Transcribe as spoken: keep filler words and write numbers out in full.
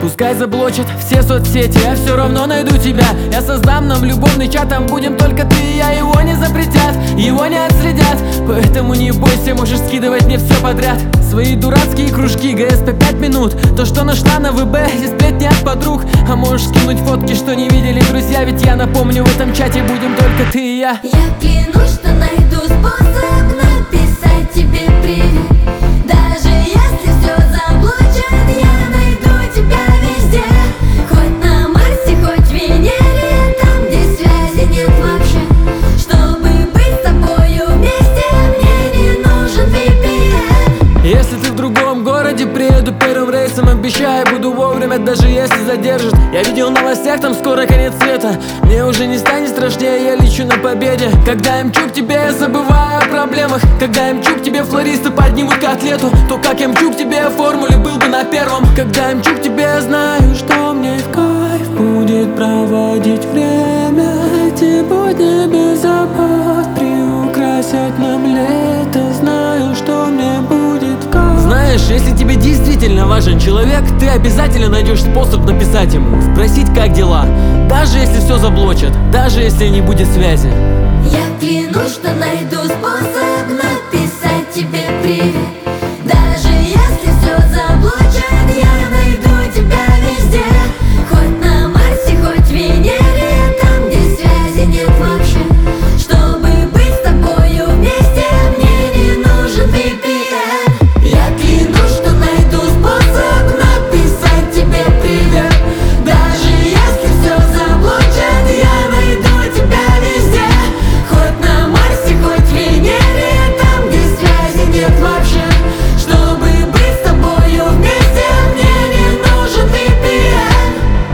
Пускай заблочат все соцсети, я все равно найду тебя. Я создам нам любовный чат, там будем только ты и я. Его не запретят, его не отследят, поэтому не бойся, можешь скидывать мне все подряд. Свои дурацкие кружки, ГС по пять минут, то, что нашла на ВБ, и сплетни от подруг. А можешь скинуть фотки, что не видели друзья, ведь я напомню, в этом чате будем только ты и я. Я клянусь, что найду способ написать тебе привет. Даже если все заблочат, я найду тебя везде. Хоть на Марсе, хоть Венере, там, где связи нет вообще. Чтобы быть с тобою вместе, мне не нужен ви пи эн. Если ты в другом городе, приеду первым рейсом, обещаю, буду вовремя, даже если задержат. Я видел в новостях, там скоро конец света. Мне уже не станет страшнее, я лечу на победе. Когда я мчу к тебе, я забываю о проблемах. Когда я мчу к тебе, флористы поднимут котлету. То, как я мчу к тебе, в формуле был бы на первом. Когда я мчу к тебе, я знаю, что мне в кайф будет проводить время. Эти будни без забот приукрасят нам лето. Знаю, что мне будет в кайф. Знаешь, если тебе действительно важен человек, ты обязательно найдешь способ написать ему, спросить, как дела. Даже если все заблочат, даже если не будет связи. Я клянусь, что найду способ написать тебе привет.